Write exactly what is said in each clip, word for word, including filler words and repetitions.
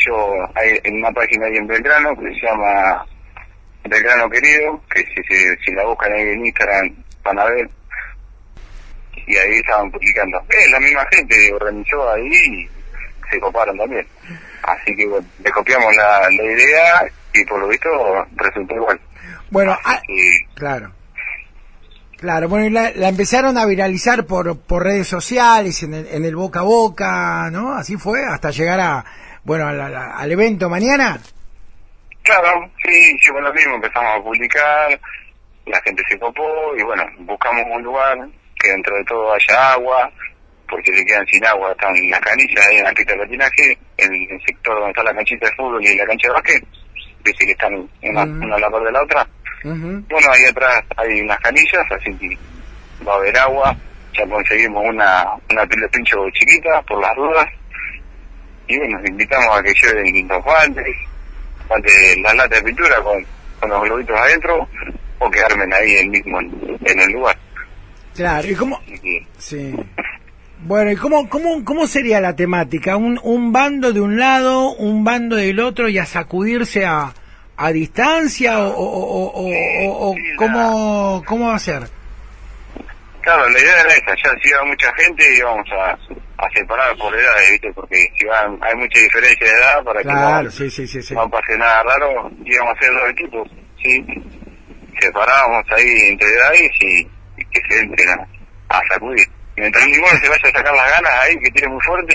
yo, hay en una página ahí en Belgrano que se llama Belgrano Querido, que si, si, si la buscan ahí en Instagram van a ver, y ahí estaban publicando. Eh, la misma gente organizó ahí y se coparon también. Así que bueno, le copiamos la, la idea y por lo visto resultó igual. Bueno, ah, que... claro. Claro, bueno, y la, la empezaron a viralizar por por redes sociales, en el, en el boca a boca, ¿no? Así fue, hasta llegar a, bueno, a la, la, al evento mañana. Claro, sí, sí, bueno, lo mismo, empezamos a publicar, la gente se copó y bueno, buscamos un lugar que dentro de todo haya agua, porque se quedan sin agua, están las canillas ahí en la pista de patinaje, en el sector donde está la canchita de fútbol y la cancha de básquet, viste que están una, uh-huh. una a la par de la otra. Uh-huh. Bueno, ahí atrás hay unas canillas, así que va a haber agua, ya conseguimos una una pila de pincho chiquita por las dudas, y bueno, invitamos a que lleven los guantes, guantes, las latas de pintura con, con los globitos adentro, o que armen ahí el mismo en, en el lugar. Claro, ¿y cómo? Sí. Bueno, ¿y cómo cómo cómo sería la temática? ¿Un un bando de un lado, un bando del otro y a sacudirse a a distancia o, o, o, o, o, o sí, cómo, cómo va a ser? Claro, la idea era esa, ya si iba mucha gente íbamos a, a separar por edades, ¿viste? Porque si van, hay mucha diferencia de edad para claro, que no, sí, sí, sí, sí. no pase nada raro, íbamos a hacer dos equipos, ¿sí? Separábamos ahí entre edades y, y que se entren a, a sacudir. Mientras ninguno se vaya a sacar las ganas ahí, que tire muy fuerte,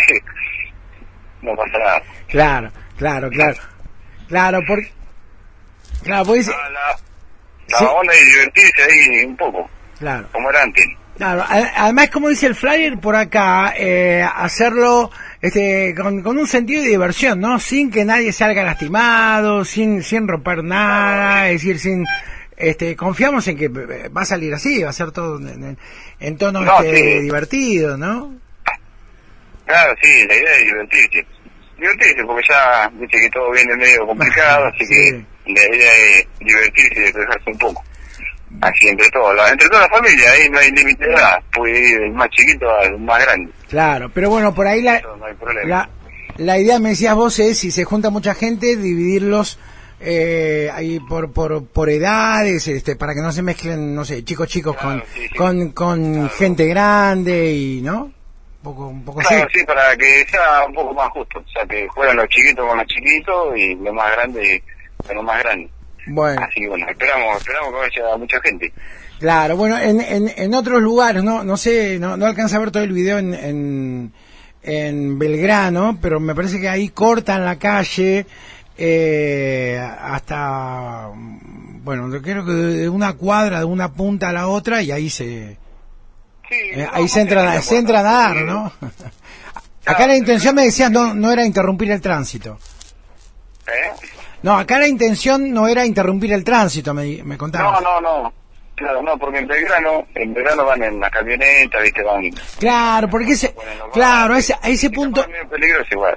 no pasa nada. Claro, claro, claro. Claro, porque... Claro, pues... La, la, la sí. onda es divertirse ahí un poco. Claro. Como era antes. Claro, además, como dice el flyer por acá, eh, hacerlo este con, con un sentido de diversión, ¿no? Sin que nadie salga lastimado, sin sin romper nada, es decir, sin... este confiamos en que va a salir así, va a ser todo en, en, en tono no, este, sí. divertido, ¿no? Claro, sí, la idea es divertirse. Divertirse, porque ya, viste que todo viene medio complicado, así sí. que... La idea es divertirse y despejarse un poco. Así entre todos, la, entre toda la familia, ahí no hay límite de edad, puede ir del más chiquito al más grande. Claro, pero bueno, por ahí la, no hay problema. la, la idea, me decías vos, es si se junta mucha gente, dividirlos eh, ahí por, por, por edades, este, para que no se mezclen, no sé, chicos chicos claro, con, sí, sí. con, con claro. gente grande y, ¿no? Un poco, un poco claro, así. Sí, para que sea un poco más justo, o sea, que jueguen los chiquitos con los chiquitos y los más grandes pero más grande. Bueno. Así que bueno, esperamos, esperamos que vaya mucha gente. Claro, bueno, en, en, en otros lugares, no no sé, no, no alcanza a ver todo el video en, en, en Belgrano, pero me parece que ahí cortan la calle eh, hasta, bueno, creo que de una cuadra, de una punta a la otra, y ahí se... Sí, eh, ahí se entra, se entra a nadar, ¿no? Acá la intención, me decías, no, no era interrumpir el tránsito. ¿Eh? No, acá la intención no era interrumpir el tránsito, me, me contabas. No, no, no. Claro, no, porque en Belgrano, en Belgrano van en la camioneta, ¿viste? Van... Claro, porque ese... Claro, a ese, a ese punto... Es peligroso igual.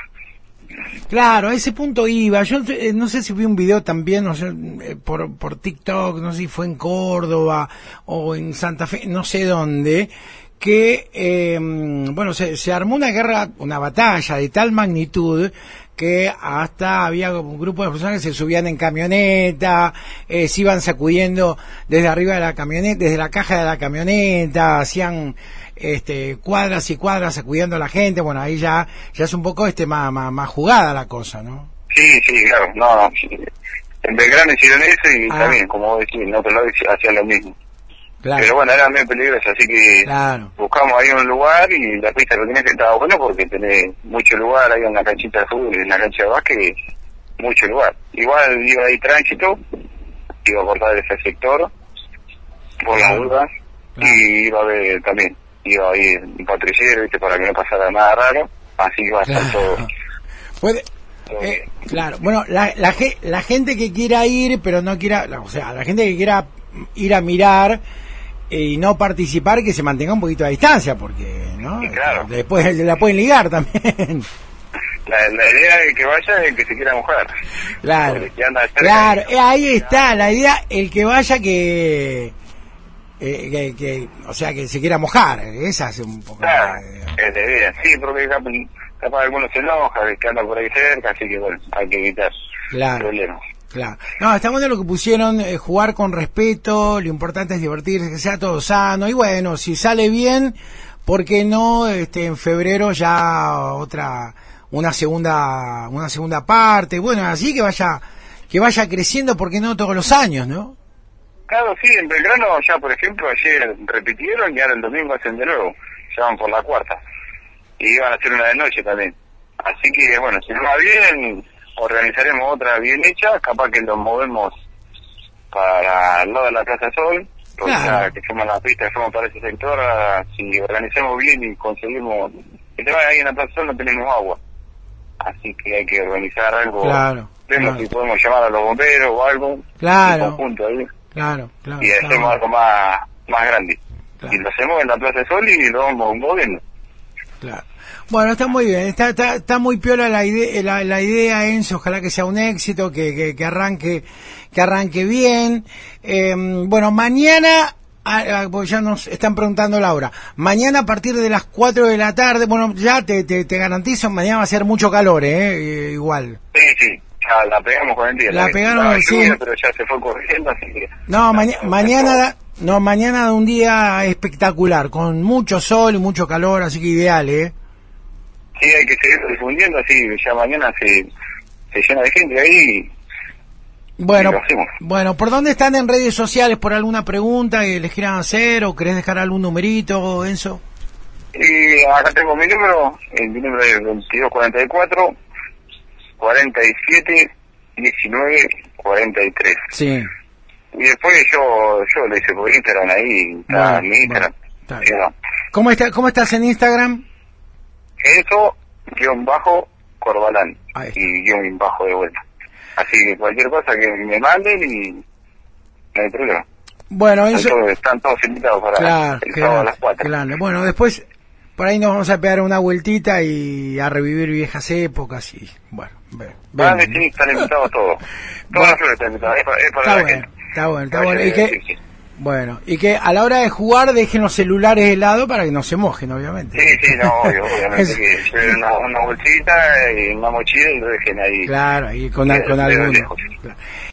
Claro, a ese punto iba. Yo eh, no sé si vi un video también, no sé, eh, por, por TikTok, no sé si fue en Córdoba o en Santa Fe, no sé dónde, que, eh, bueno, se, se armó una guerra, una batalla de tal magnitud que hasta había un grupo de personas que se subían en camioneta, eh, se iban sacudiendo desde arriba de la camioneta, desde la caja de la camioneta, hacían este cuadras y cuadras sacudiendo a la gente. Bueno, ahí ya ya es un poco este más más, más jugada la cosa, ¿no? Sí, sí, claro, no, no. En Belgrano hicieron eso y ah. también, como vos decís, en otro lado hacían lo mismo. Claro. Pero bueno, era medio peligroso, así que claro. buscamos ahí un lugar y la pista lo tenés que estar bueno porque tenés mucho lugar, hay una canchita de fútbol y una cancha de básquet, mucho lugar. Igual iba ahí tránsito, iba a cortar ese sector por las dudas claro. y iba a ver también, iba a ir un patrullero, ¿viste? Para que no pasara nada raro, así que va a estar claro. todo... Puede... Eh, claro, bueno, la, la, la gente que quiera ir, pero no quiera, o sea, la gente que quiera ir a mirar y no participar, que se mantenga un poquito a distancia, porque, ¿no? Sí, claro. Después la pueden ligar también. La, la idea de que vaya es el que se quiera mojar. Claro, claro, y... ahí está, la idea, el que vaya que, eh, que, que, o sea, que se quiera mojar, esa es un poco... Claro, la, es la idea, sí, porque capaz algunos se enoja, que anda por ahí cerca, así que bueno, hay que evitar Claro. problemas. Claro. No, está bueno lo que pusieron, eh, jugar con respeto, lo importante es divertirse, que sea todo sano, y bueno, si sale bien, ¿por qué no, este, en febrero ya otra, una segunda, una segunda parte? Bueno, así que vaya, que vaya creciendo, ¿por qué no todos los años, no? Claro, sí, en Belgrano ya, por ejemplo, ayer repitieron y ahora el domingo hacen de nuevo, ya van por la cuarta, y van a hacer una de noche también. Así que, bueno, si nos va bien, organizaremos otra bien hecha, capaz que nos movemos para el lado de la Plaza Sol, porque Claro. ya que fuimos a la pista, que fuimos para ese sector, ah, si organizamos bien y conseguimos, el tema es que ahí en la Plaza Sol no tenemos agua, así que hay que organizar algo, Claro, vemos claro. si podemos llamar a los bomberos o algo, Claro. en conjunto ahí, Claro, claro. y está hacemos bueno. algo más, más grande, Claro. y lo hacemos en la Plaza Sol y lo vamos moviendo. Claro. Bueno, está muy bien, está, está, está muy piola la idea, la, la idea, Enzo, ojalá que sea un éxito, que, que, que arranque, que arranque bien. Eh, bueno, mañana, ah, ah, pues ya nos están preguntando la hora, mañana a partir de las cuatro de la tarde, bueno, ya te, te, te garantizo, mañana va a ser mucho calor, eh, eh igual. Sí, sí, ya la pegamos con el día. La pegaron, la sí. lluvia, pero ya se fue corriendo, así que... No, ya, maña- ya, mañana, no, mañana un día espectacular, con mucho sol y mucho calor, así que ideal, eh. Sí, hay que seguir difundiendo, así ya mañana se, se llena de gente ahí. Bueno, y lo hacemos. bueno, ¿por dónde están en redes sociales? ¿Por alguna pregunta que les quieran hacer o querés dejar algún numerito, Enzo? Y acá tengo mi número, el, mi número es veintidós cuarenta y cuatro, cuarenta y siete, diecinueve, cuarenta y tres. Sí. Y después yo yo le hice por Instagram ahí, está Bueno, en mi Instagram. bueno, está Sí, bien. no. ¿Cómo, está, ¿Cómo estás en Instagram? Eso, guión bajo, Corbalán, Ahí está. y guión bajo de vuelta. Así que cualquier cosa que me manden y no hay problema. Bueno, Están eso... todos, están todos invitados para Claro, el sábado a claro, las cuatro. claro. Bueno, después por ahí nos vamos a pegar una vueltita y a revivir viejas épocas y bueno, ve- Van vemos, ¿no? sí, están invitados todos. Bueno. Todas las flores están invitadas, es para, es para Está la bueno, gente. está bueno, está Vaya, bueno. Y sí, que, sí. bueno, y que a la hora de jugar dejen los celulares de lado para que no se mojen, obviamente. Sí, sí, no, obvio, obviamente Es- que lleven una, una bolsita y una mochila y lo dejen ahí. Claro, y con, Sí, con pero alguno. lejos. Claro.